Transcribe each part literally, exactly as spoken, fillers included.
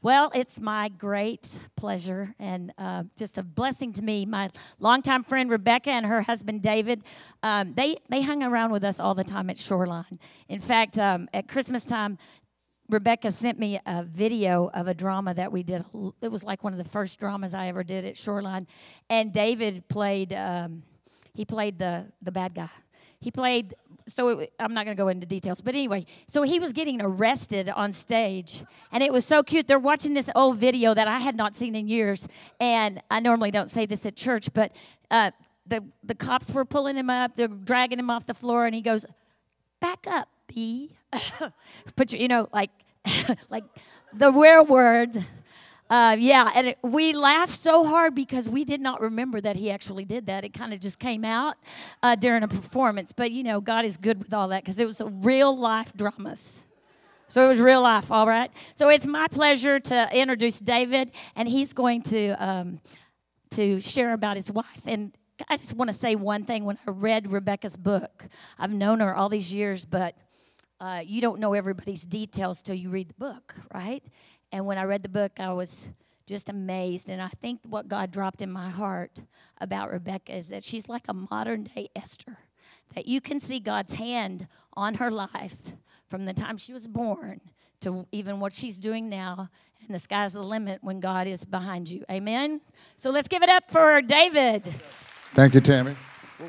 Well, it's my great pleasure and uh, just a blessing to me. My longtime friend Rebecca and her husband David, um, they, they hung around with us all the time at Shoreline. In fact, um, at Christmas time, Rebecca sent me a video of a drama that we did. It was like one of the first dramas I ever did at Shoreline. And David played, um, he played the, the bad guy. He played, so it, I'm not going to go into details, but anyway, so he was getting arrested on stage, and it was so cute. They're watching this old video that I had not seen in years, and I normally don't say this at church, but uh, the, the cops were pulling him up, they're dragging him off the floor, and he goes, "Back up, B." Put your, you know, like, like the rare word. Uh, yeah, and it, we laughed so hard because we did not remember that he actually did that. It kind of just came out uh, during a performance. But, you know, God is good with all that because it was a real-life dramas. So it was real life, all right? So it's my pleasure to introduce David, and he's going to um, to share about his wife. And I just want to say one thing. When I read Rebecca's book, I've known her all these years, but uh, you don't know everybody's details till you read the book, right? And when I read the book, I was just amazed. And I think what God dropped in my heart about Rebecca is that she's like a modern-day Esther, that you can see God's hand on her life from the time she was born to even what she's doing now. And the sky's the limit when God is behind you. Amen? So let's give it up for David. Thank you, Tammy. Thank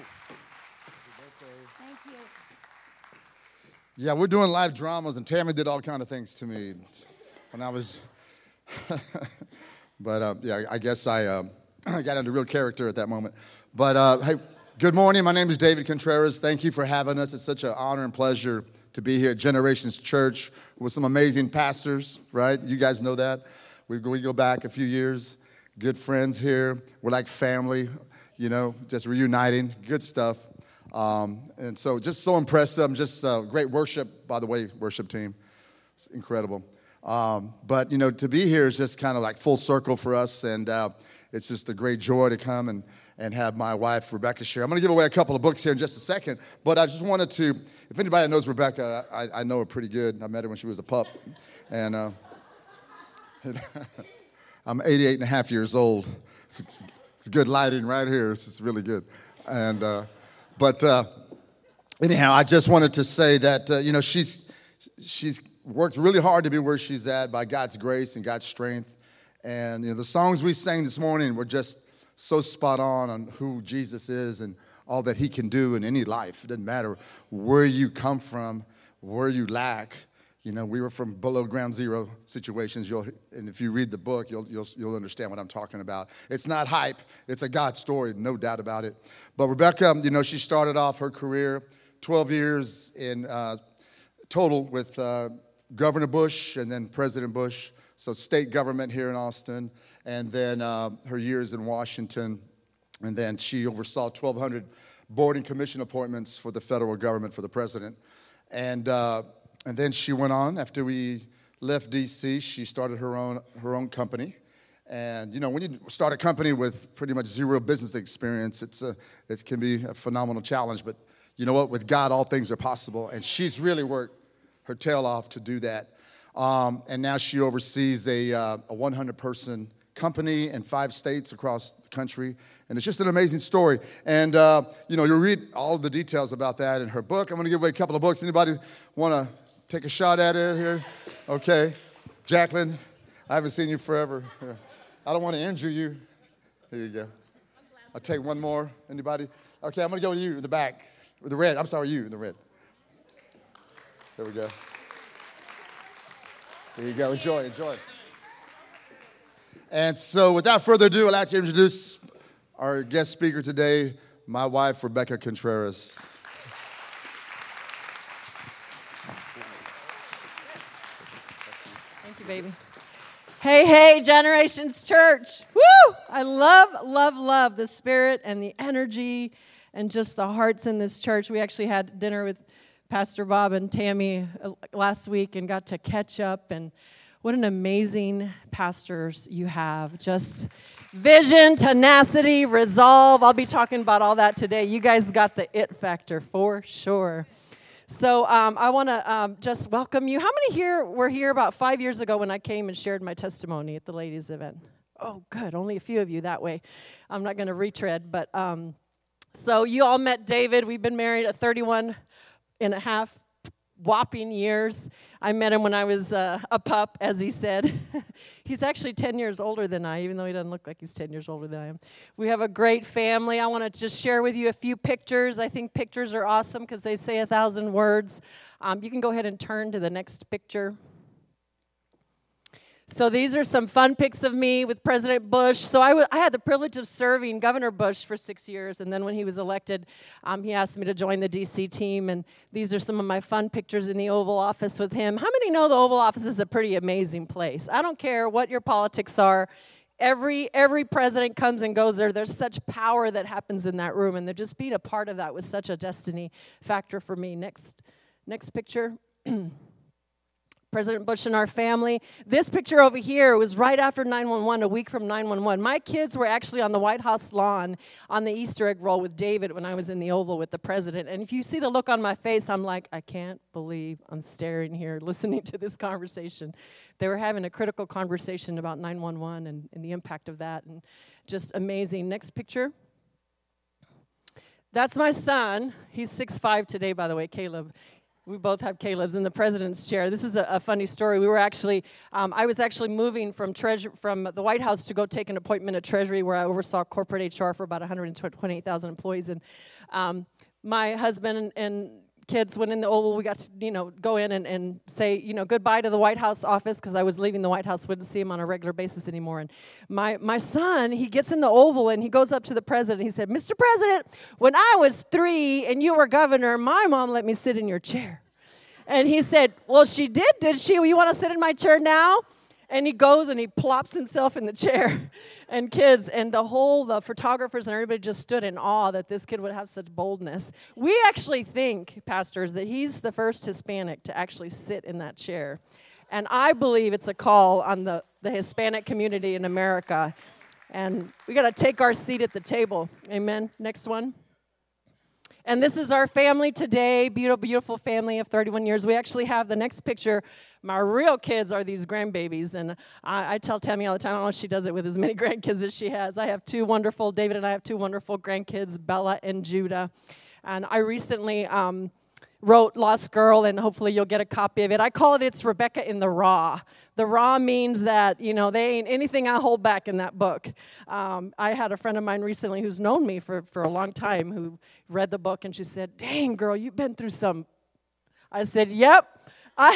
you. Yeah, we're doing live dramas, and Tammy did all kind of things to me when I was, but uh, yeah, I guess I uh, got into real character at that moment. But uh, hey, good morning. My name is David Contreras. Thank you for having us. It's such an honor and pleasure to be here at Generations Church with some amazing pastors, right? You guys know that. We go, we go back a few years, good friends here. We're like family, you know, just reuniting, good stuff. Um, and so just so impressive. Just uh, great worship, by the way, worship team. It's incredible. Um, but, you know, to be here is just kind of like full circle for us, and uh, it's just a great joy to come and, and have my wife, Rebecca, share. I'm going to give away a couple of books here in just a second, but I just wanted to, if anybody knows Rebecca, I, I know her pretty good. I met her when she was a pup, and uh, I'm eighty-eight and a half years old. It's, it's good lighting right here. It's, it's really good. And uh, But uh, anyhow, I just wanted to say that, uh, you know, she's she's... worked really hard to be where she's at by God's grace and God's strength. And, you know, the songs we sang this morning were just so spot on on who Jesus is and all that he can do in any life. It doesn't matter where you come from, where you lack. You know, we were from below ground zero situations. You'll, and if you read the book, you'll, you'll, you'll understand what I'm talking about. It's not hype. It's a God story, no doubt about it. But Rebecca, you know, she started off her career twelve years in uh, total with uh, Governor Bush and then President Bush, so state government here in Austin, and then uh, her years in Washington, and then she oversaw twelve hundred board and commission appointments for the federal government for the president, and uh, and then she went on after we left D C. She started her own her own company, and you know when you start a company with pretty much zero business experience, it's a it can be a phenomenal challenge, but you know what? With God, all things are possible, and she's really worked her tail off to do that. Um, and now she oversees a, uh, a one hundred person company in five states across the country. And it's just an amazing story. And, uh, you know, you'll read all of the details about that in her book. I'm going to give away a couple of books. Anybody want to take a shot at it here? Okay. Jacqueline, I haven't seen you forever. I don't want to injure you. Here you go. I'll take one more. Anybody? Okay, I'm going to go with you in the back. With the red. I'm sorry, you in the red. There we go. There you go. Enjoy, enjoy. And so without further ado, I'd like to introduce our guest speaker today, my wife, Rebecca Contreras. Thank you, baby. Hey, hey, Generations Church. Woo! I love, love, love the spirit and the energy and just the hearts in this church. We actually had dinner with Pastor Bob and Tammy last week and got to catch up, and what an amazing pastors you have. Just vision, tenacity, resolve. I'll be talking about all that today. You guys got the it factor for sure. So um, I want to um, just welcome you. How many here were here about five years ago when I came and shared my testimony at the ladies' event? Oh, good. Only a few of you that way. I'm not going to retread, but um, so you all met David. We've been married at thirty-one and a half whopping years. I met him when I was uh, a pup, as he said. He's actually ten years older than I, even though he doesn't look like he's ten years older than I am. We have a great family. I want to just share with you a few pictures. I think pictures are awesome because they say a thousand words. Um, you can go ahead and turn to the next picture. So these are some fun pics of me with President Bush. So I, w- I had the privilege of serving Governor Bush for six years, and then when he was elected, um, he asked me to join the D C team, and these are some of my fun pictures in the Oval Office with him. How many know the Oval Office is a pretty amazing place? I don't care what your politics are. Every every president comes and goes there. There's such power that happens in that room, and they're just being a part of that was such a destiny factor for me. Next, next picture. President Bush and our family. This picture over here was right after nine one one, a week from nine one one. My kids were actually on the White House lawn on the Easter egg roll with David when I was in the Oval with the president. And if you see the look on my face, I'm like, I can't believe I'm staring here listening to this conversation. They were having a critical conversation about nine one one and, and the impact of that, and just amazing. Next picture. That's my son. He's six five today, by the way, Caleb. We both have Caleb's in the president's chair. This is a, a funny story. We were actually, um, I was actually moving from treasure from the White House to go take an appointment at Treasury, where I oversaw corporate H R for about one hundred twenty-eight thousand employees. And um, my husband and, and kids went in the Oval. We got to, you know, go in and, and say, you know, goodbye to the White House office, because I was leaving the White House. Wouldn't see him on a regular basis anymore. And my my son, he gets in the Oval and he goes up to the president. He said, Mister President, when I was three and you were governor, my mom let me sit in your chair. And he said, well, she did, did she? Well, you want to sit in my chair now? And he goes and he plops himself in the chair. And kids, and the whole, the photographers and everybody just stood in awe that this kid would have such boldness. We actually think, pastors, that he's the first Hispanic to actually sit in that chair. And I believe it's a call on the, the Hispanic community in America. And we got to take our seat at the table. Amen. Next one. And this is our family today, beautiful, beautiful family of thirty-one years. We actually have the next picture. My real kids are these grandbabies. And I, I tell Tammy all the time, I don't know if she does it with as many grandkids as she has. I have two wonderful, David and I have two wonderful grandkids, Bella and Judah. And I recently um, wrote Lost Girl, and hopefully you'll get a copy of it. I call it It's Rebecca in the Raw. The raw means that, you know, they ain't anything I hold back in that book. Um, I had a friend of mine recently who's known me for, for a long time who read the book, and she said, dang, girl, you've been through some. I said, yep, I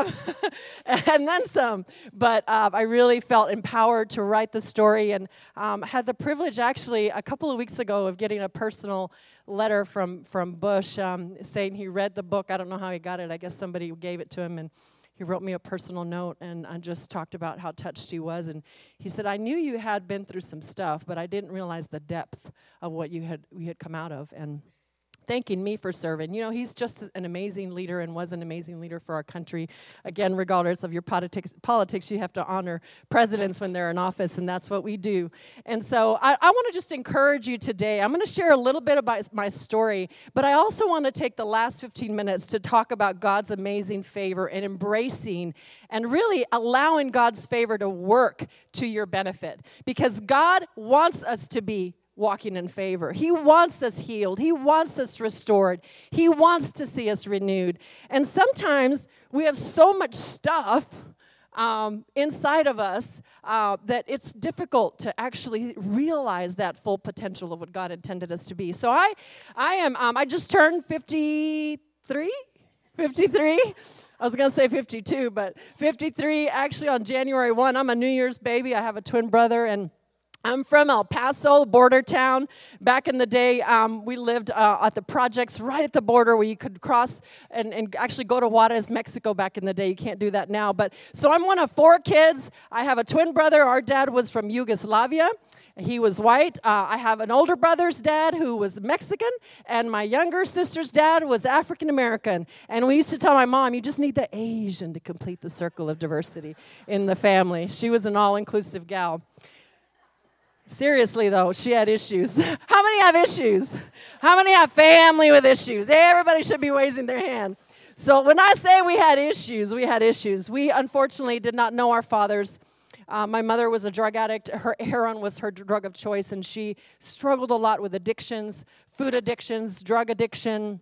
have, and then some. But uh, I really felt empowered to write the story, and um, had the privilege actually a couple of weeks ago of getting a personal letter from, from Bush um, saying he read the book. I don't know how he got it. I guess somebody gave it to him, and he wrote me a personal note, and I just talked about how touched he was. And he said, I knew you had been through some stuff, but I didn't realize the depth of what you had you had come out of. And thanking me for serving. You know, he's just an amazing leader and was an amazing leader for our country. Again, regardless of your politics, politics, you have to honor presidents when they're in office, and that's what we do. And so I, I want to just encourage you today. I'm going to share a little bit about my story, but I also want to take the last fifteen minutes to talk about God's amazing favor and embracing and really allowing God's favor to work to your benefit, because God wants us to be walking in favor. He wants us healed. He wants us restored. He wants to see us renewed. And sometimes we have so much stuff um, inside of us uh, that it's difficult to actually realize that full potential of what God intended us to be. So I, I am. Um, I just turned fifty-three. fifty-three. I was going to say fifty-two, but fifty-three. Actually, on January first, I'm a New Year's baby. I have a twin brother, and I'm from El Paso, border town. Back in the day, um, we lived uh, at the projects right at the border where you could cross and, and actually go to Juarez, Mexico back in the day. You can't do that now. But so I'm one of four kids. I have a twin brother. Our dad was from Yugoslavia. He was white. Uh, I have an older brother's dad who was Mexican, and my younger sister's dad was African American. And we used to tell my mom, you just need the Asian to complete the circle of diversity in the family. She was an all-inclusive gal. Seriously, though, she had issues. How many have issues? How many have family with issues? Everybody should be raising their hand. So when I say we had issues, we had issues. We unfortunately did not know our fathers. Uh, my mother was a drug addict. Her heroin was her drug of choice, and she struggled a lot with addictions, food addictions, drug addiction,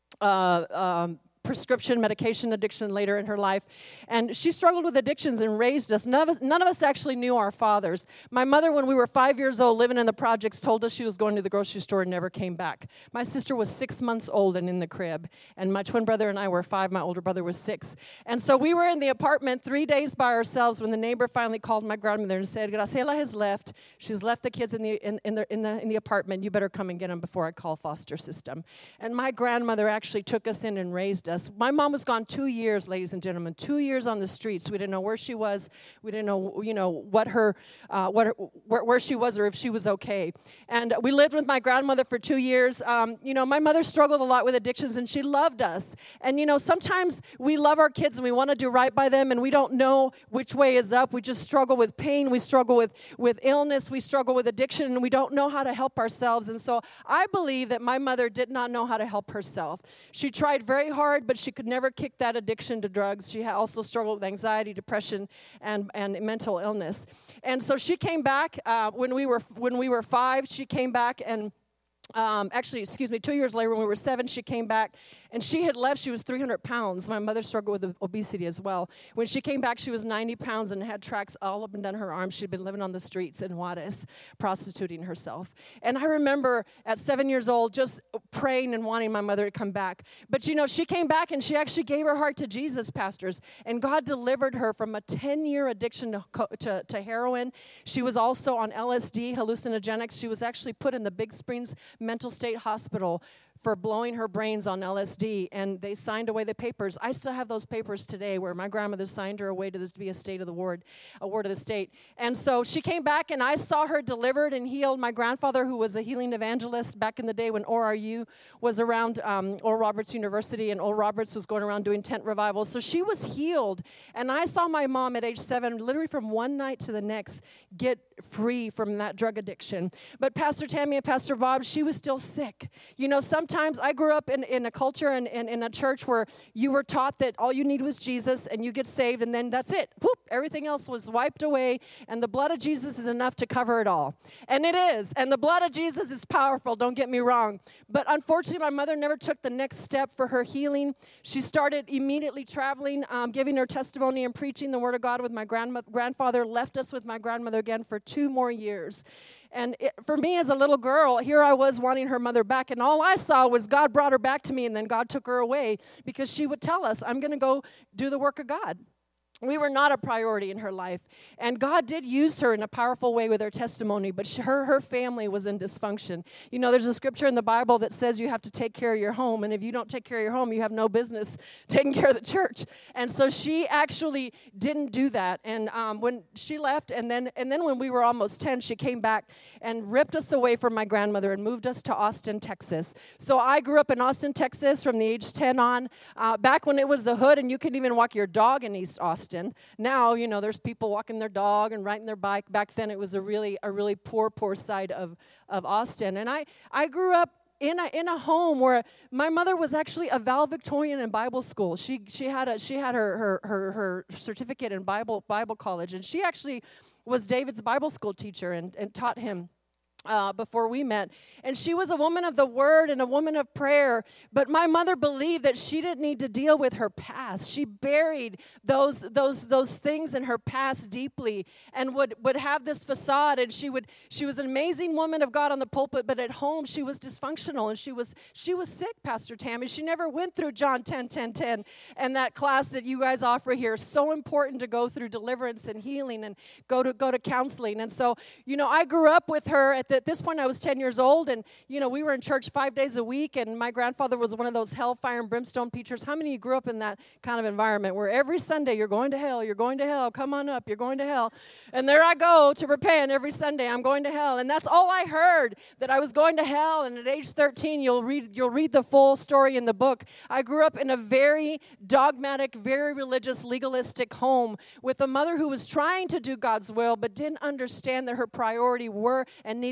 uh, um, prescription medication addiction later in her life. And she struggled with addictions and raised us. None of us, none of us actually knew our fathers. My mother, when we were five years old, living in the projects, told us she was going to the grocery store and never came back. My sister was six months old and in the crib. And my twin brother and I were five. My older brother was six. And so we were in the apartment three days by ourselves when the neighbor finally called my grandmother and said, Graciela has left. She's left the kids in the in, in the in the in the apartment. You better come and get them before I call foster system. And my grandmother actually took us in and raised us. My mom was gone two years, ladies and gentlemen, two years on the streets. We didn't know where she was. We didn't know, you know, what her, uh, what her, where, where she was or if she was okay. And we lived with my grandmother for two years. Um, you know, my mother struggled a lot with addictions, and she loved us. And, you know, sometimes we love our kids and we want to do right by them, and we don't know which way is up. We just struggle with pain. We struggle with, with illness. We struggle with addiction, and we don't know how to help ourselves. And so I believe that my mother did not know how to help herself. She tried very hard, but she could never kick that addiction to drugs. She also struggled with anxiety, depression, and, and mental illness. And so she came back uh, when we were when we were five. She came back and Um, actually, excuse me, two years later when we were seven, she came back, and she had left. She was three hundred pounds. My mother struggled with obesity as well. When she came back, she was ninety pounds and had tracks all up and down her arms. She'd been living on the streets in Juarez, prostituting herself. And I remember at seven years old just praying and wanting my mother to come back. But, you know, she came back, and she actually gave her heart to Jesus, pastors, and God delivered her from a ten-year addiction to, to, to heroin. She was also on L S D, hallucinogenics. She was actually put in the Big Springs Mental State Hospital for blowing her brains on L S D, and they signed away the papers. I still have those papers today where my grandmother signed her away to, this, to be a state of the ward, a ward of the state. And so she came back, and I saw her delivered and healed. My grandfather, who was a healing evangelist back in the day when O R U was around, um, Oral Roberts University, and Oral Roberts was going around doing tent revivals. So she was healed, and I saw my mom at age seven, literally from one night to the next, get free from that drug addiction. But Pastor Tammy and Pastor Bob, she was still sick. You know, some Sometimes I grew up in, in a culture and in, in a church where you were taught that all you need was Jesus and you get saved, and then that's it. Whoop, everything else was wiped away, and the blood of Jesus is enough to cover it all. And it is. And the blood of Jesus is powerful, don't get me wrong. But unfortunately, my mother never took the next step for her healing. She started immediately traveling, um, giving her testimony and preaching the word of God with my grandma- grandfather, left us with my grandmother again for two more years. And it, for me as a little girl, here I was wanting her mother back, and all I saw was God brought her back to me, and then God took her away because she would tell us, I'm going to go do the work of God. We were not a priority in her life. And God did use her in a powerful way with her testimony, but she, her, her family was in dysfunction. You know, there's a scripture in the Bible that says you have to take care of your home, and if you don't take care of your home, you have no business taking care of the church. And so she actually didn't do that. And um, when she left, and then and then when we were almost ten, she came back and ripped us away from my grandmother and moved us to Austin, Texas. So I grew up in Austin, Texas from the age ten on, uh, back when it was the hood, and you couldn't even walk your dog in East Austin. Now, you know, there's people walking their dog and riding their bike. Back then, it was a really, a really poor, poor side of, of Austin. And I, I grew up in a in a home where my mother was actually a valedictorian in Bible school. She she had a she had her her her, her certificate in Bible Bible college, and she actually was David's Bible school teacher and, and taught him. Uh, before we met. And she was a woman of the word and a woman of prayer. But my mother believed that she didn't need to deal with her past. She buried those those those things in her past deeply and would, would have this facade. And she would she was an amazing woman of God on the pulpit, but at home she was dysfunctional, and she was she was sick, Pastor Tammy. She never went through John ten, ten, ten and that class that you guys offer here. So important to go through deliverance and healing and go to go to counseling. And so, you know, I grew up with her. At At this point, I was ten years old, and, you know, we were in church five days a week, and my grandfather was one of those hellfire and brimstone preachers. How many of you grew up in that kind of environment where every Sunday you're going to hell, you're going to hell, come on up, you're going to hell. And there I go to repent every Sunday, I'm going to hell. And that's all I heard, that I was going to hell. And at age thirteen, you'll read you'll read the full story in the book. I grew up in a very dogmatic, very religious, legalistic home with a mother who was trying to do God's will, but didn't understand that her priority were and needed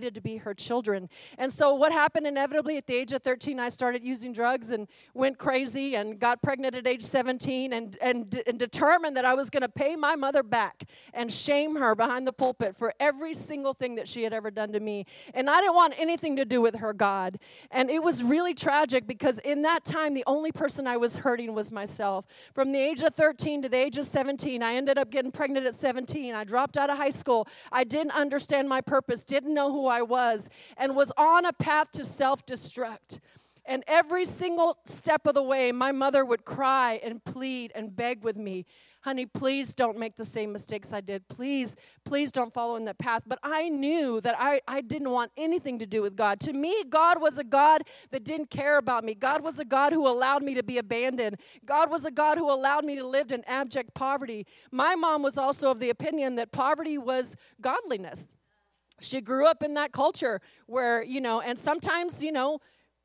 needed to be her children. And so what happened inevitably at the age of thirteen, I started using drugs and went crazy and got pregnant at age seventeen and, and, and determined that I was going to pay my mother back and shame her behind the pulpit for every single thing that she had ever done to me. And I didn't want anything to do with her God. And it was really tragic because in that time, the only person I was hurting was myself. From the age of thirteen to the age of seventeen, I ended up getting pregnant at seventeen. I dropped out of high school. I didn't understand my purpose, didn't know who I was, and was on a path to self-destruct. And every single step of the way, my mother would cry and plead and beg with me, honey, please don't make the same mistakes I did. Please, please don't follow in that path. But I knew that I, I didn't want anything to do with God. To me, God was a God that didn't care about me. God was a God who allowed me to be abandoned. God was a God who allowed me to live in abject poverty. My mom was also of the opinion that poverty was godliness. She grew up in that culture where, you know, and sometimes, you know,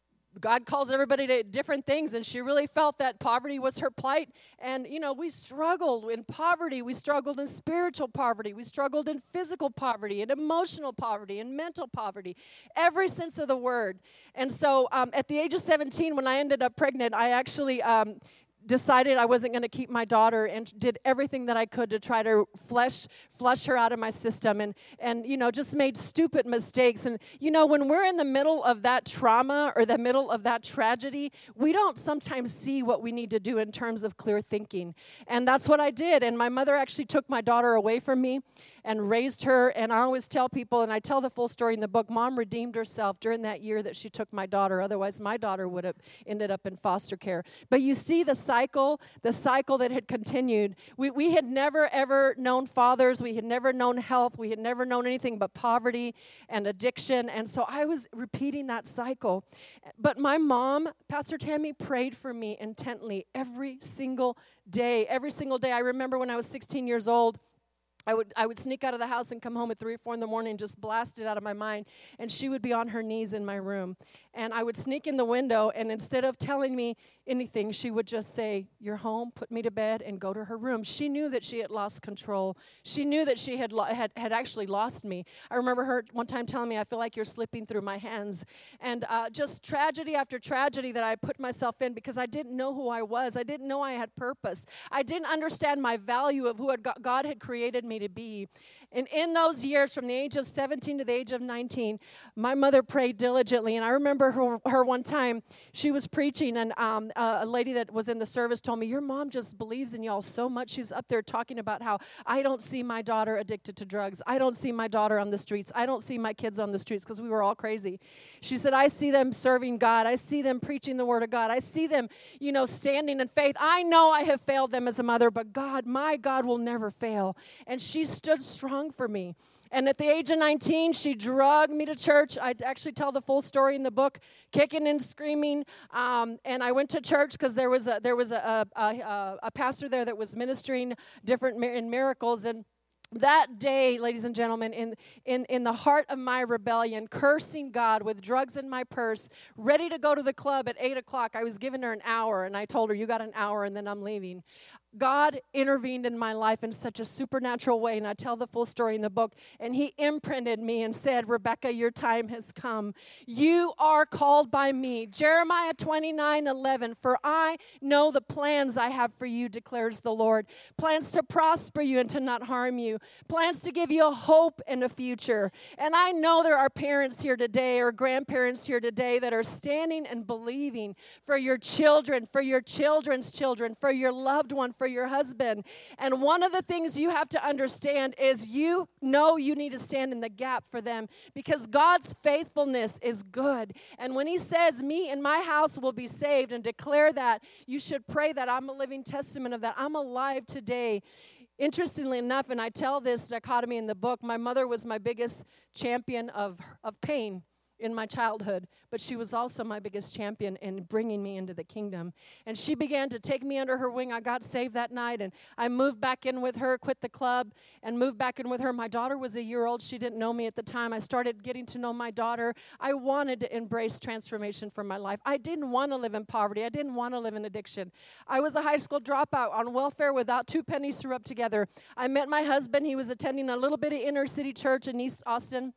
God calls everybody to different things, and she really felt that poverty was her plight. And, you know, we struggled in poverty. We struggled in spiritual poverty. We struggled in physical poverty and emotional poverty and mental poverty, every sense of the word. And so um, at the age of seventeen, when I ended up pregnant, I actually um, decided I wasn't going to keep my daughter and did everything that I could to try to flush flush her out of my system and, and, you know, just made stupid mistakes. And, you know, when we're in the middle of that trauma or the middle of that tragedy, we don't sometimes see what we need to do in terms of clear thinking. And that's what I did. And my mother actually took my daughter away from me and raised her. And I always tell people, and I tell the full story in the book, Mom redeemed herself during that year that she took my daughter. Otherwise, my daughter would have ended up in foster care. But you see the cycle, the cycle that had continued. We, we had never, ever known fathers. We had never known health. We had never known anything but poverty and addiction. And so I was repeating that cycle. But my mom, Pastor Tammy, prayed for me intently every single day. Every single day. I remember when I was sixteen years old, I would I would sneak out of the house and come home at three or four in the morning, just blast it out of my mind. And she would be on her knees in my room. And I would sneak in the window, and instead of telling me anything, she would just say, "You're home, put me to bed," and go to her room. She knew that she had lost control. She knew that she had, lo- had, had actually lost me. I remember her one time telling me, "I feel like you're slipping through my hands." And uh, just tragedy after tragedy that I put myself in because I didn't know who I was. I didn't know I had purpose. I didn't understand my value of who had got, God had created me to be. And in those years, from the age of seventeen to the age of nineteen, my mother prayed diligently. And I remember her, her one time, she was preaching, and um, uh, a lady that was in the service told me, "Your mom just believes in y'all so much." She's up there talking about how, "I don't see my daughter addicted to drugs. I don't see my daughter on the streets. I don't see my kids on the streets," because we were all crazy. She said, "I see them serving God. I see them preaching the word of God. I see them, you know, standing in faith. I know I have failed them as a mother, but God, my God will never fail." And she stood strong for me. And at the age of nineteen, she drugged me to church. I actually tell the full story in the book, kicking and screaming. Um, and I went to church because there was a there was a, a, a, a pastor there that was ministering different in miracles. And that day, ladies and gentlemen, in, in, in the heart of my rebellion, cursing God with drugs in my purse, ready to go to the club at eight o'clock, I was giving her an hour, and I told her, "You got an hour, and then I'm leaving." God intervened in my life in such a supernatural way, and I tell the full story in the book, and he imprinted me and said, "Rebecca, your time has come. You are called by me." Jeremiah twenty-nine eleven, "For I know the plans I have for you, declares the Lord. Plans to prosper you and to not harm you. Plans to give you a hope and a future." And I know there are parents here today or grandparents here today that are standing and believing for your children, for your children's children, for your loved one, for your husband. And one of the things you have to understand is you know you need to stand in the gap for them because God's faithfulness is good. And when he says, "Me and my house will be saved," and declare that, you should pray that. I'm a living testament of that. I'm alive today. Interestingly enough, and I tell this dichotomy in the book, my mother was my biggest champion of, of pain in my childhood, but she was also my biggest champion in bringing me into the kingdom. And she began to take me under her wing. I got saved that night, and I moved back in with her, quit the club, and moved back in with her. My daughter was a year old. She didn't know me at the time. I started getting to know my daughter. I wanted to embrace transformation for my life. I didn't want to live in poverty. I didn't want to live in addiction. I was a high school dropout on welfare without two pennies to rub together. I met my husband. He was attending a little bit of inner city church in East Austin.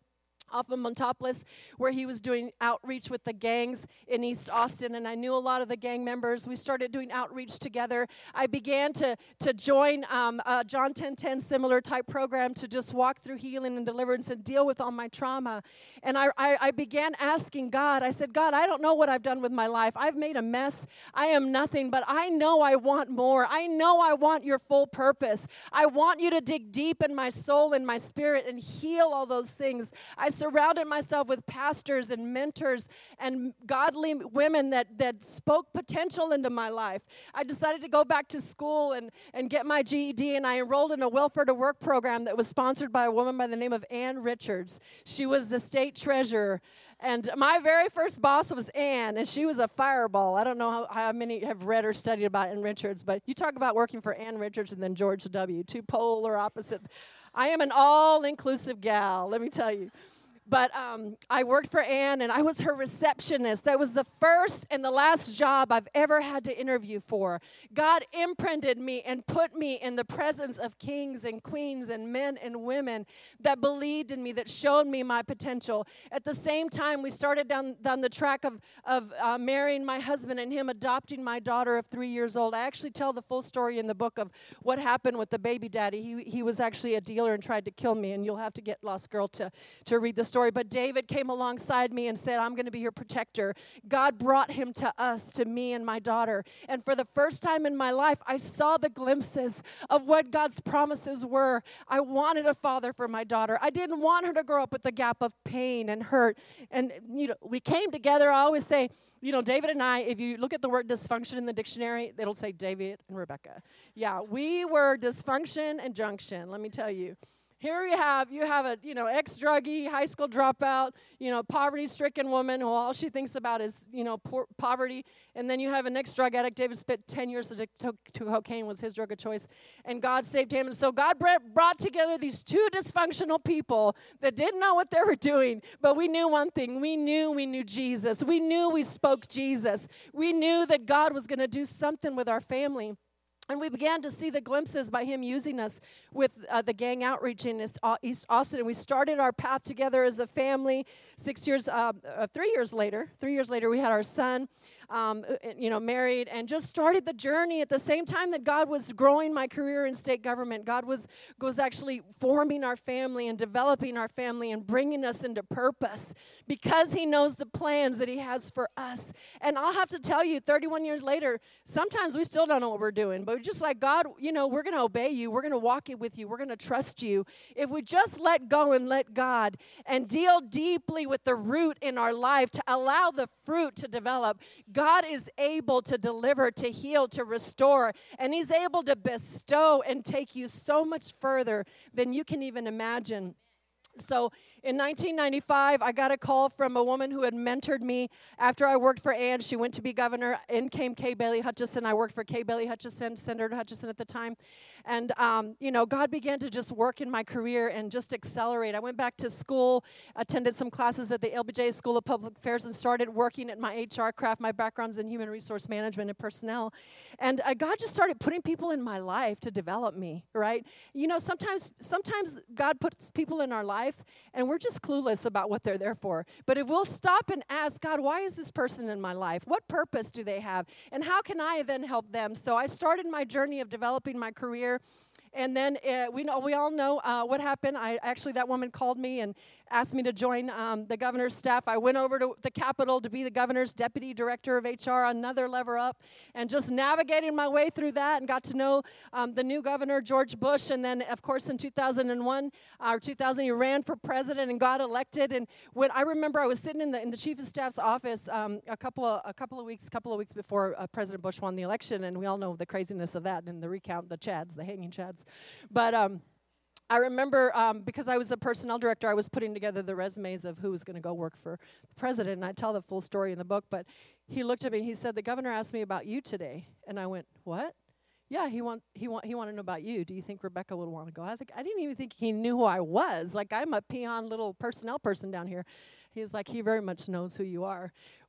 off of Montopolis, where he was doing outreach with the gangs in East Austin, and I knew a lot of the gang members. We started doing outreach together. I began to, to join um, a John ten ten similar type program to just walk through healing and deliverance and deal with all my trauma. And I, I, I began asking God, I said, God, I don't know what I've done with my life. I've made a mess. I am nothing, but I know I want more. I know I want your full purpose. I want you to dig deep in my soul and my spirit and heal all those things. I surrounded myself with pastors and mentors and godly women that, that spoke potential into my life. I decided to go back to school and, and get my G E D, and I enrolled in a welfare to work program that was sponsored by a woman by the name of Ann Richards. She was the state treasurer. And my very first boss was Ann, and she was a fireball. I don't know how, how many have read or studied about Ann Richards, but you talk about working for Ann Richards and then George W., two polar opposite. I am an all-inclusive gal, let me tell you. But um, I worked for Ann, and I was her receptionist. That was the first and the last job I've ever had to interview for. God imprinted me and put me in the presence of kings and queens and men and women that believed in me, that showed me my potential. At the same time, we started down, down the track of, of uh, marrying my husband and him adopting my daughter of three years old. I actually tell the full story in the book of what happened with the baby daddy. He, he was actually a dealer and tried to kill me, and you'll have to get Lost Girl to, to read the story. Story, but David came alongside me and said, I'm going to be your protector. God brought him to us, to me and my daughter. And for the first time in my life, I saw the glimpses of what God's promises were. I wanted a father for my daughter. I didn't want her to grow up with the gap of pain and hurt. And, you know, we came together. I always say, you know, David and I, if you look at the word dysfunction in the dictionary, it'll say David and Rebecca. Yeah, we were dysfunction and junction, let me tell you. Here you have, you have a, you know, ex-druggie, high school dropout, you know, poverty-stricken woman who all she thinks about is, you know, poor, poverty. And then you have an ex-drug addict. David spent ten years addicted to, to cocaine, was his drug of choice. And God saved him. And so God brought together these two dysfunctional people that didn't know what they were doing. But we knew one thing. We knew we knew Jesus. We knew we spoke Jesus. We knew that God was going to do something with our family. And we began to see the glimpses by him using us with uh, the gang outreach in East Austin. And we started our path together as a family. Six years, uh, uh, three years later, three years later, we had our son, um, you know, married, and just started the journey at the same time that God was growing my career in state government. God was, was actually forming our family and developing our family and bringing us into purpose because he knows the plans that he has for us. And I'll have to tell you, thirty-one years later, sometimes we still don't know what we're doing, but just like, God, you know, we're going to obey you. We're going to walk it with you. We're going to trust you. If we just let go and let God and deal deeply with the root in our life to allow the fruit to develop, God is able to deliver, to heal, to restore, and he's able to bestow and take you so much further than you can even imagine. So in nineteen ninety-five, I got a call from a woman who had mentored me after I worked for Ann. She went to be governor. In came Kay Bailey Hutchison. I worked for Kay Bailey Hutchison, Senator Hutchison at the time. And, um, you know, God began to just work in my career and just accelerate. I went back to school, attended some classes at the L B J School of Public Affairs, and started working at my H R craft. My background's in human resource management and personnel. And uh, God just started putting people in my life to develop me, right? You know, sometimes, sometimes God puts people in our life and we're just clueless about what they're there for. But if we'll stop and ask, God, why is this person in my life? What purpose do they have? And how can I then help them? So I started my journey of developing my career. And then uh, we know we all know uh, what happened. I actually, that woman called me and asked me to join um, the governor's staff. I went over to the Capitol to be the governor's deputy director of H R, another level up, and just navigating my way through that and got to know um, the new governor, George Bush. And then, of course, in two thousand one or two thousand, he ran for president and got elected. And when I remember, I was sitting in the in the chief of staff's office um, a couple of a couple of weeks, couple of weeks before uh, President Bush won the election, and we all know the craziness of that and the recount, the chads, the hanging chads. But um, I remember um, because I was the personnel director, I was putting together the resumes of who was going to go work for the president, and I tell the full story in the book. But he looked at me and he said, "The governor asked me about you today," and I went, "What?" Yeah, he want he want he wanted to know about you. Do you think Rebecca would want to go? I think I didn't even think he knew who I was. Like, I'm a peon little personnel person down here. He's like, he very much knows who you are.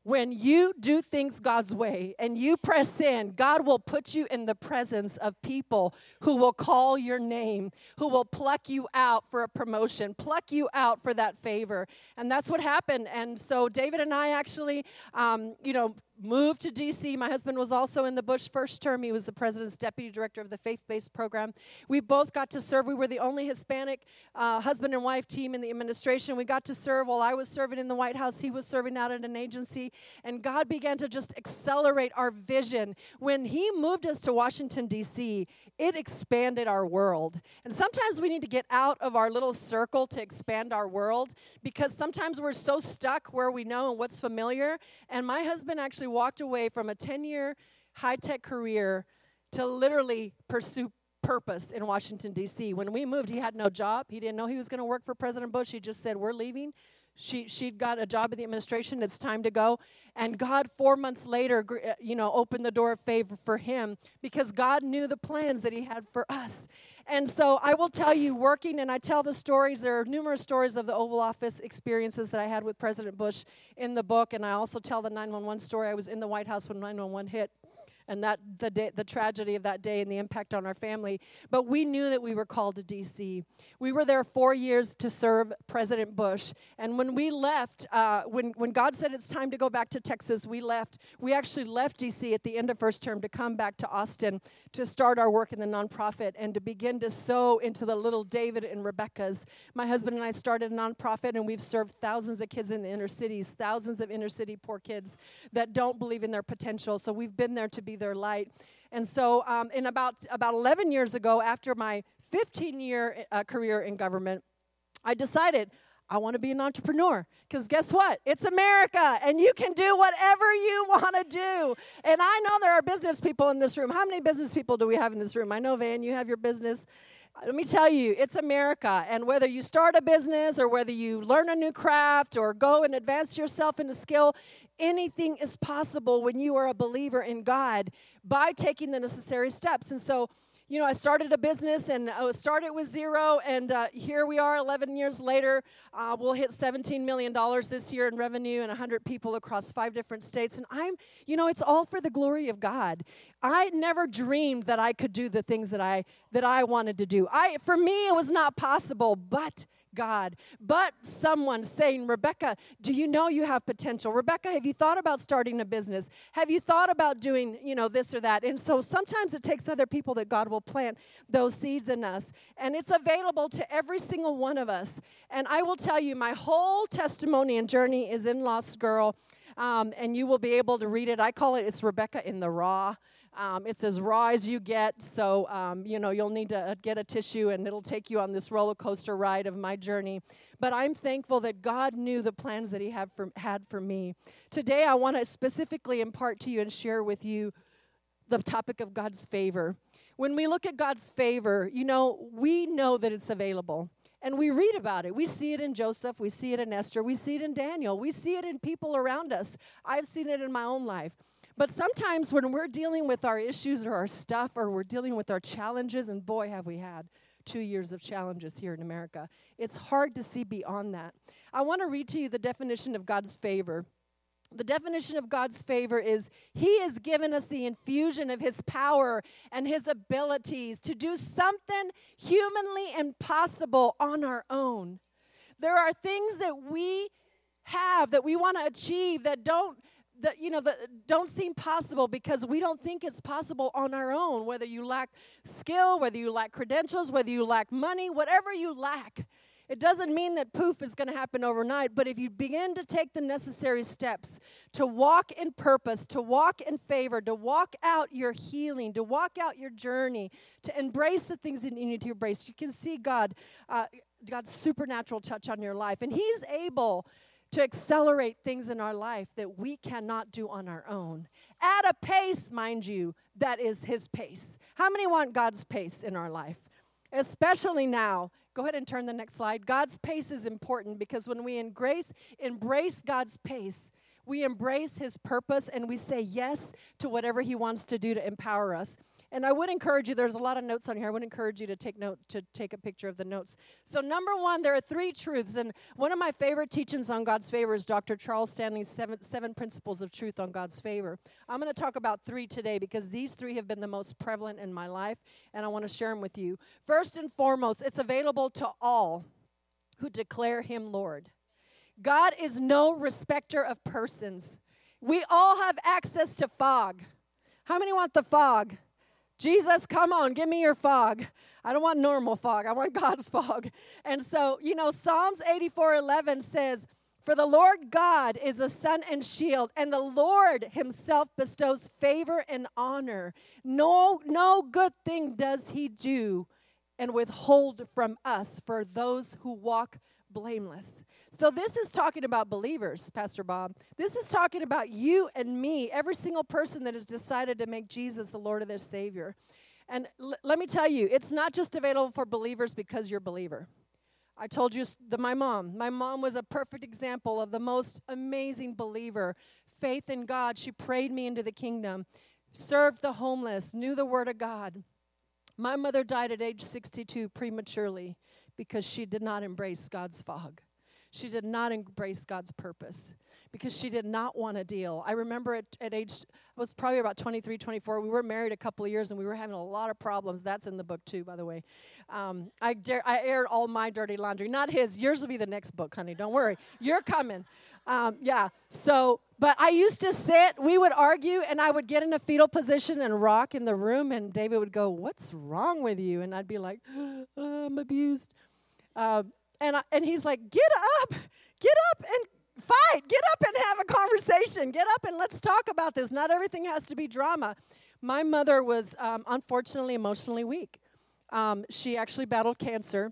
When you do things God's way and you press in, God will put you in the presence of people who will call your name, who will pluck you out for a promotion, pluck you out for that favor. And that's what happened. And so David and I actually, um, you know, moved to D C. My husband was also in the Bush first term. He was the president's deputy director of the faith-based program. We both got to serve. We were the only Hispanic uh, husband and wife team in the administration. We got to serve while I was serving in the White House. He was serving out at an agency. And God began to just accelerate our vision. When he moved us to Washington, D C, it expanded our world. And sometimes we need to get out of our little circle to expand our world, because sometimes we're so stuck where we know and what's familiar. And my husband actually walked away from a ten-year high-tech career to literally pursue purpose in Washington, D C. When we moved, he had no job. He didn't know he was going to work for President Bush. He just said, we're leaving. She, she'd got a job in the administration. It's time to go. And God, four months later, you know, opened the door of favor for him, because God knew the plans that he had for us. And so I will tell you, working, and I tell the stories, there are numerous stories of the Oval Office experiences that I had with President Bush in the book. And I also tell the nine one one story. I was in the White House when nine one one hit. And that the day, the tragedy of that day and the impact on our family. But we knew that we were called to D C. We were there four years to serve President Bush. And when we left, uh, when, when God said it's time to go back to Texas, we left. We actually left D C at the end of first term to come back to Austin to start our work in the nonprofit and to begin to sow into the little David and Rebekahs. My husband and I started a nonprofit, and we've served thousands of kids in the inner cities, thousands of inner city poor kids that don't believe in their potential. So we've been there to be their light. And so um, in about about eleven years ago, after my fifteen-year uh, career in government, I decided I want to be an entrepreneur, because guess what? It's America, and you can do whatever you want to do. And I know there are business people in this room. How many business people do we have in this room? I know, Van, you have your business. Let me tell you, it's America, and whether you start a business or whether you learn a new craft or go and advance yourself in a skill, anything is possible when you are a believer in God by taking the necessary steps. And so, you know, I started a business, and I started with zero, and uh, here we are eleven years later. Uh, we'll hit seventeen million dollars this year in revenue and one hundred people across five different states. And I'm, you know, it's all for the glory of God. I never dreamed that I could do the things that I that I wanted to do. I, for me, it was not possible, but God, but someone saying, Rebekah, do you know you have potential? Rebekah, have you thought about starting a business? Have you thought about doing, you know, this or that? And so sometimes it takes other people that God will plant those seeds in us. And it's available to every single one of us. And I will tell you, my whole testimony and journey is in Lost Girl. Um, and you will be able to read it. I call it, it's Rebekah in the raw. Um, it's as raw as you get, so, um, you know, you'll need to get a tissue, and it'll take you on this roller coaster ride of my journey. But I'm thankful that God knew the plans that he had for, had for me. Today, I want to specifically impart to you and share with you the topic of God's favor. When we look at God's favor, you know, we know that it's available. And we read about it. We see it in Joseph. We see it in Esther. We see it in Daniel. We see it in people around us. I've seen it in my own life. But sometimes when we're dealing with our issues or our stuff, or we're dealing with our challenges, and boy, have we had two years of challenges here in America, it's hard to see beyond that. I want to read to you the definition of God's favor. The definition of God's favor is he has given us the infusion of his power and his abilities to do something humanly impossible on our own. There are things that we have that we want to achieve that don't that you know that don't seem possible because we don't think it's possible on our own. Whether you lack skill, whether you lack credentials, whether you lack money, whatever you lack, it doesn't mean that poof is going to happen overnight. But if you begin to take the necessary steps to walk in purpose, to walk in favor, to walk out your healing, to walk out your journey, to embrace the things that you need to embrace, you can see God, uh, God's supernatural touch on your life, and he's able to accelerate things in our life that we cannot do on our own. At a pace, mind you, that is his pace. How many want God's pace in our life? Especially now. Go ahead and turn the next slide. God's pace is important because when we embrace, embrace God's pace, we embrace his purpose and we say yes to whatever he wants to do to empower us. And I would encourage you, there's a lot of notes on here. I would encourage you to take note, to take a picture of the notes. So number one, there are three truths. And one of my favorite teachings on God's favor is Doctor Charles Stanley's seven, seven Principles of Truth on God's Favor. I'm going to talk about three today because these three have been the most prevalent in my life, and I want to share them with you. First and foremost, it's available to all who declare him Lord. God is no respecter of persons. We all have access to fog. How many want the fog? Jesus, come on, give me your fog. I don't want normal fog. I want God's fog. And so, you know, Psalms eighty-four eleven says, "For the Lord God is a sun and shield, and the Lord himself bestows favor and honor. No, no good thing does he do and withhold from us for those who walk blameless." So this is talking about believers, Pastor Bob. This is talking about you and me, every single person that has decided to make Jesus the Lord of their Savior. And l- let me tell you, it's not just available for believers because you're a believer. I told you that my mom, my mom was a perfect example of the most amazing believer. Faith in God. She prayed me into the kingdom, served the homeless, knew the Word of God. My mother died at age sixty-two prematurely because she did not embrace God's fog. She did not embrace God's purpose because she did not want to deal. I remember at, at age, I was probably about twenty-three, twenty-four. We were married a couple of years, and we were having a lot of problems. That's in the book, too, by the way. Um, I, dare, I aired all my dirty laundry. Not his. Yours will be the next book, honey. Don't worry. You're coming. Um, yeah. So, but I used to sit, we would argue, and I would get in a fetal position and rock in the room, and David would go, "What's wrong with you?" And I'd be like, oh, I'm abused. Um, and I, and he's like, "Get up, get up and fight. Get up and have a conversation. Get up and let's talk about this. Not everything has to be drama." My mother was um, unfortunately emotionally weak. Um, she actually battled cancer.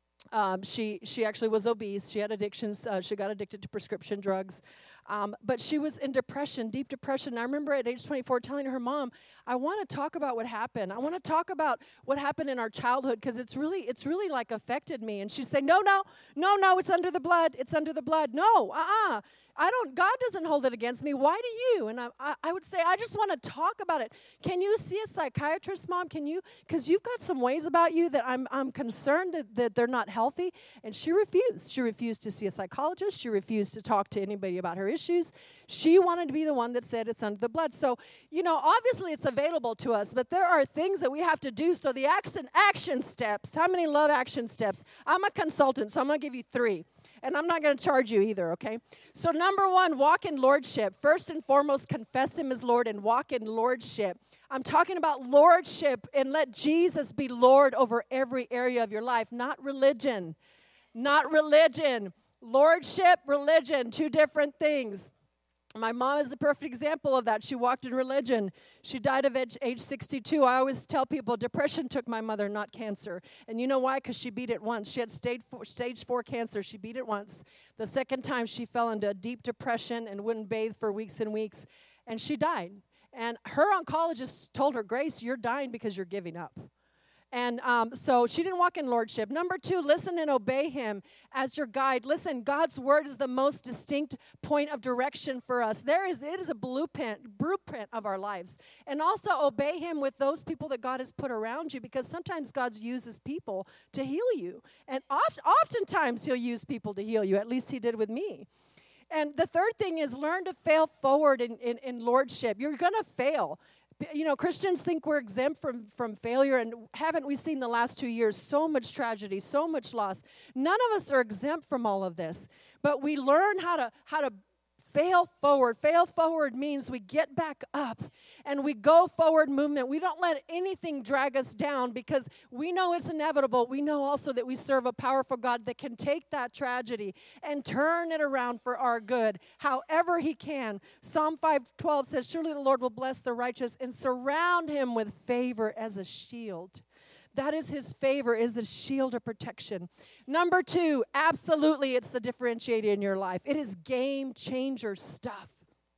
Um, she she actually was obese. She had addictions. Uh, she got addicted to prescription drugs. Um, but she was in depression, deep depression. And I remember at age twenty-four telling her mom, "I want to talk about what happened. I want to talk about what happened in our childhood because it's really it's really like affected me." And she'd say, "No, no, no, no, it's under the blood. It's under the blood. No, uh-uh. I don't, God doesn't hold it against me. Why do you?" And I, I, I would say, "I just want to talk about it. Can you see a psychiatrist, Mom? Can you? Because you've got some ways about you that I'm I'm concerned that, that they're not healthy." And she refused. She refused to see a psychologist. She refused to talk to anybody about her issues. She wanted to be the one that said it's under the blood. So, you know, obviously it's available to us, but there are things that we have to do. So the action, action steps, how many love action steps? I'm a consultant, so I'm going to give you three. And I'm not going to charge you either, okay? So number one, walk in lordship. First and foremost, confess him as Lord and walk in lordship. I'm talking about lordship, and let Jesus be Lord over every area of your life, not religion. Not religion. Lordship, religion, two different things. My mom is the perfect example of that. She walked in religion. She died of age, age sixty-two. I always tell people depression took my mother, not cancer. And you know why? Because she beat it once. She had stage four, stage four cancer. She beat it once. The second time, she fell into a deep depression and wouldn't bathe for weeks and weeks. And she died. And her oncologist told her, "Grace, you're dying because you're giving up." And um, so she didn't walk in lordship. Number two, listen and obey him as your guide. Listen, God's word is the most distinct point of direction for us. There is, it is a blueprint, blueprint of our lives. And also obey him with those people that God has put around you, because sometimes God uses people to heal you. And oft, oftentimes he'll use people to heal you. At least he did with me. And the third thing is learn to fail forward in, in, in lordship. You're going to fail. You know, Christians think we're exempt from, from failure, and haven't we seen the last two years so much tragedy, so much loss? None of us are exempt from all of this, but we learn how to how to fail forward. Fail forward means we get back up and we go forward movement. We don't let anything drag us down because we know it's inevitable. We know also that we serve a powerful God that can take that tragedy and turn it around for our good, however he can. Psalm five twelve says, "Surely the Lord will bless the righteous and surround him with favor as a shield." That is his favor, is the shield of protection. Number two, absolutely, it's the differentiator in your life. It is game changer stuff.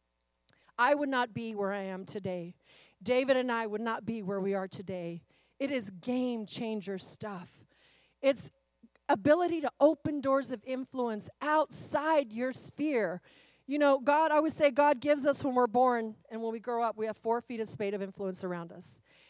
I would not be where I am today. David and I would not be where we are today. It is game changer stuff. It's ability to open doors of influence outside your sphere. You know, God, I always say God gives us when we're born, and when we grow up, we have four feet of spade of influence around us.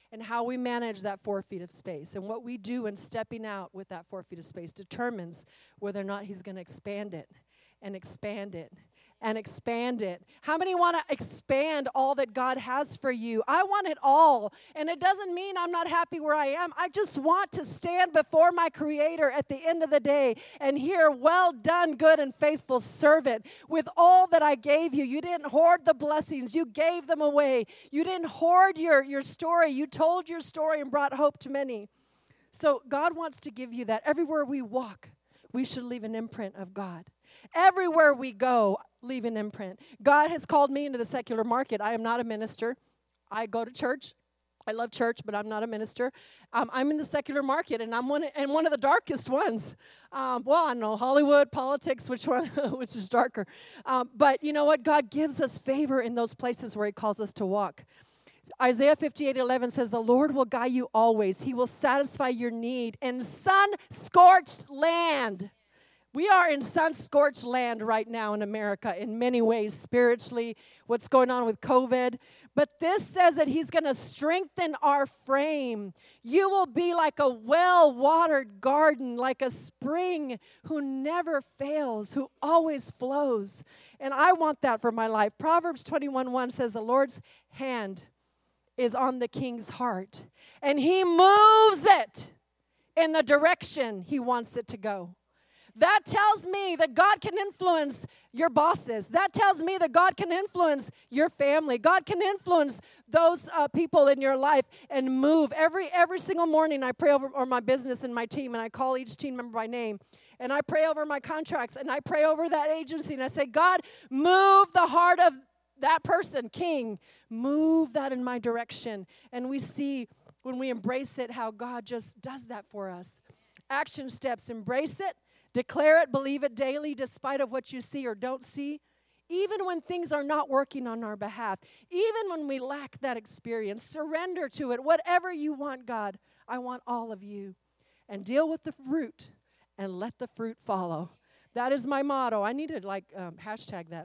And how we manage that four feet of space and what we do in stepping out with that four feet of space determines whether or not he's going to expand it and expand it and expand it. How many want to expand all that God has for you? I want it all. And it doesn't mean I'm not happy where I am. I just want to stand before my Creator at the end of the day and hear, well done, good and faithful servant. With all that I gave you, you didn't hoard the blessings. You gave them away. You didn't hoard your, your story. You told your story and brought hope to many. So God wants to give you that. Everywhere we walk, we should leave an imprint of God. Everywhere we go, leave an imprint. God has called me into the secular market. I am not a minister. I go to church. I love church, but I'm not a minister. Um, I'm in the secular market, and I'm one of, and one of the darkest ones. Um, well, I don't know, Hollywood, politics, which one, which is darker. Um, but you know what? God gives us favor in those places where he calls us to walk. Isaiah fifty-eight eleven says, the Lord will guide you always. He will satisfy your need in sun-scorched land. We are in sun-scorched land right now in America in many ways, spiritually, what's going on with COVID. But this says that he's going to strengthen our frame. You will be like a well-watered garden, like a spring who never fails, who always flows. And I want that for my life. Proverbs twenty-one one says, the Lord's hand is on the king's heart, and he moves it in the direction he wants it to go. That tells me that God can influence your bosses. That tells me that God can influence your family. God can influence those uh, people in your life and move. Every every single morning I pray over, over my business and my team, and I call each team member by name. And I pray over my contracts, and I pray over that agency, and I say, God, move the heart of that person, King. Move that in my direction. And we see when we embrace it how God just does that for us. Action steps, embrace it. Declare it, believe it daily, despite of what you see or don't see. Even when things are not working on our behalf. Even when we lack that experience. Surrender to it. Whatever you want, God, I want all of you. And deal with the root and let the fruit follow. That is my motto. I need to like um, hashtag that.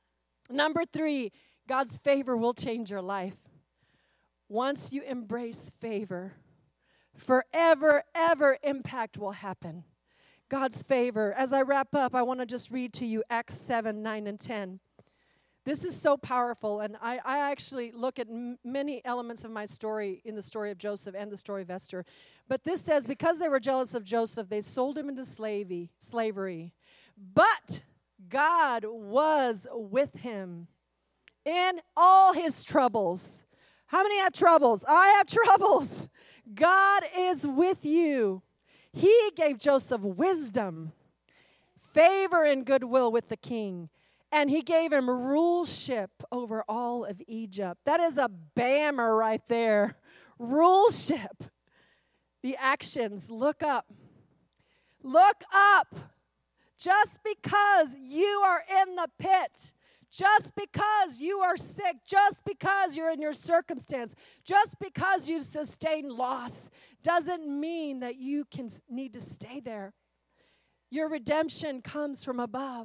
Number three, God's favor will change your life. Once you embrace favor, forever, ever impact will happen. God's favor. As I wrap up, I want to just read to you Acts seven, nine, and ten. This is so powerful, and I, I actually look at m- many elements of my story in the story of Joseph and the story of Esther. But this says, because they were jealous of Joseph, they sold him into slavey, slavery. But God was with him in all his troubles. How many have troubles? I have troubles. God is with you. He gave Joseph wisdom, favor, and goodwill with the king. And he gave him ruleship over all of Egypt. That is a bammer right there. Ruleship. The actions. Look up. Look up. Just because you are in the pit, just because you are sick, just because you're in your circumstance, just because you've sustained loss, doesn't mean that you can need to stay there. Your redemption comes from above.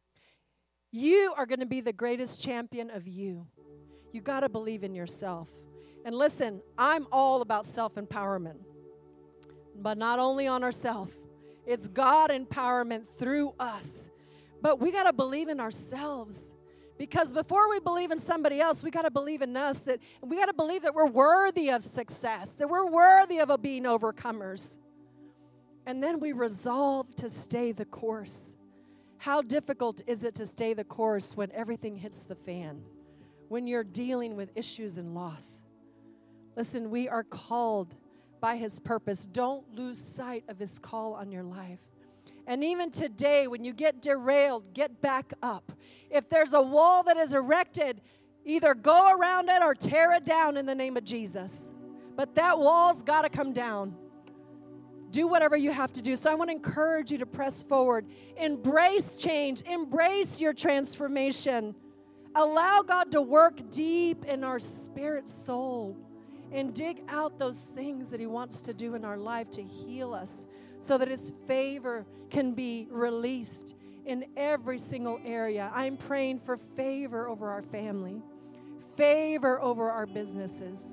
You are going to be the greatest champion of you. You got to believe in yourself. And listen, I'm all about self-empowerment, but not only on ourselves. It's God empowerment through us. But we got to believe in ourselves. Because before we believe in somebody else, we got to believe in us. That, and we got to believe that we're worthy of success, that we're worthy of being overcomers. And then we resolve to stay the course. How difficult is it to stay the course when everything hits the fan? When you're dealing with issues and loss? Listen, we are called by his purpose. Don't lose sight of his call on your life. And even today, when you get derailed, get back up. If there's a wall that is erected, either go around it or tear it down in the name of Jesus. But that wall's got to come down. Do whatever you have to do. So I want to encourage you to press forward. Embrace change. Embrace your transformation. Allow God to work deep in our spirit soul and dig out those things that he wants to do in our life to heal us so that his favor can be released in every single area. I'm praying for favor over our family, favor over our businesses,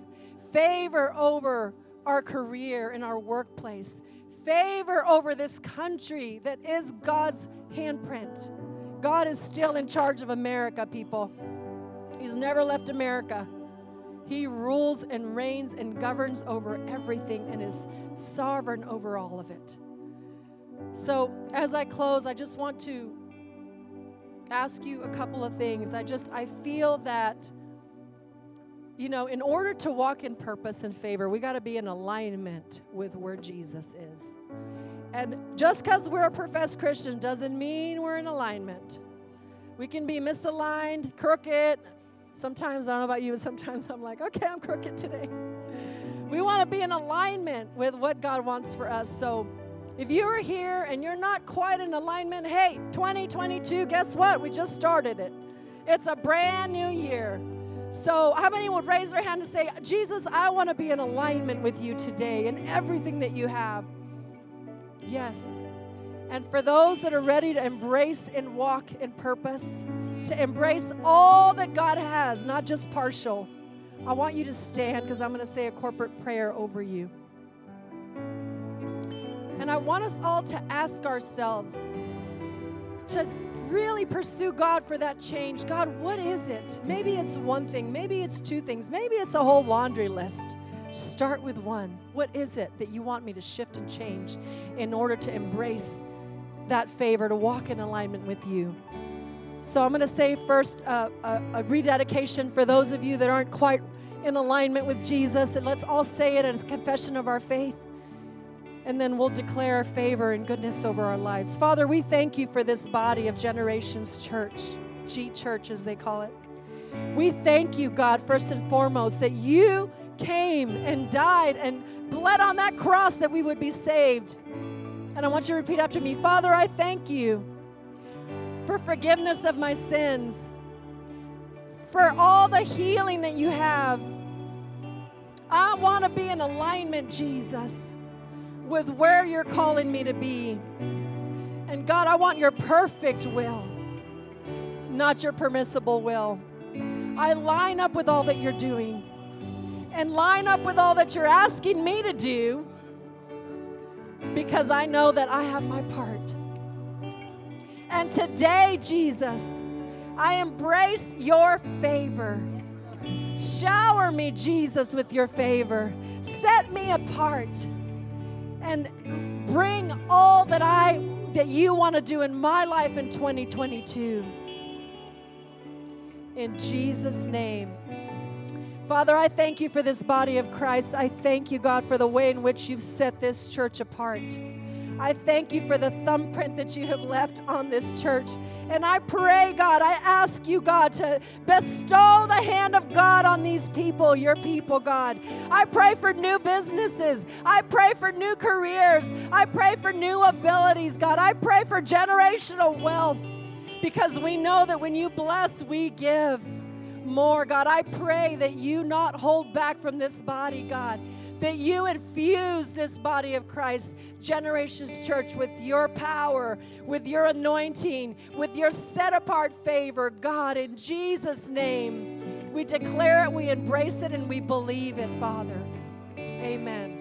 favor over our career and our workplace, favor over this country that is God's handprint. God is still in charge of America, people. He's never left America. He rules and reigns and governs over everything and is sovereign over all of it. So as I close, I just want to ask you a couple of things. I just, I feel that, you know, in order to walk in purpose and favor, we got to be in alignment with where Jesus is. And just because we're a professed Christian doesn't mean we're in alignment. We can be misaligned, crooked. Sometimes, I don't know about you, but sometimes I'm like, okay, I'm crooked today. We want to be in alignment with what God wants for us. So if you are here and you're not quite in alignment, hey, twenty twenty-two, guess what? We just started it. It's a brand new year. So how many would raise their hand and say, Jesus, I want to be in alignment with you today in everything that you have? Yes. And for those that are ready to embrace and walk in purpose, to embrace all that God has, not just partial, I want you to stand because I'm going to say a corporate prayer over you. And I want us all to ask ourselves to really pursue God for that change. God, what is it? Maybe it's one thing. Maybe it's two things. Maybe it's a whole laundry list. Start with one. What is it that you want me to shift and change in order to embrace that favor, to walk in alignment with you? So I'm going to say first uh, a, a rededication for those of you that aren't quite in alignment with Jesus. And let's all say it as a confession of our faith. And then we'll declare favor and goodness over our lives. Father, we thank you for this body of Generations Church, G Church as they call it. We thank you, God, first and foremost, that you came and died and bled on that cross that we would be saved. And I want you to repeat after me. Father, I thank you for forgiveness of my sins, for all the healing that you have. I want to be in alignment, Jesus, with where you're calling me to be. And God, I want your perfect will, not your permissible will. I line up with all that you're doing and line up with all that you're asking me to do because I know that I have my part. And today, Jesus, I embrace your favor. Shower me, Jesus, with your favor. Set me apart and bring all that I that you want to do in my life in twenty twenty-two. In Jesus' name. Father, I thank you for this body of Christ. I thank you, God, for the way in which you've set this church apart. I thank you for the thumbprint that you have left on this church. And I pray, God, I ask you, God, to bestow the hand of God on these people, your people, God. I pray for new businesses. I pray for new careers. I pray for new abilities, God. I pray for generational wealth because we know that when you bless, we give more, God. I pray that you not hold back from this body, God, that you infuse this body of Christ, Generations Church, with your power, with your anointing, with your set-apart favor. God, in Jesus' name, we declare it, we embrace it, and we believe it, Father. Amen.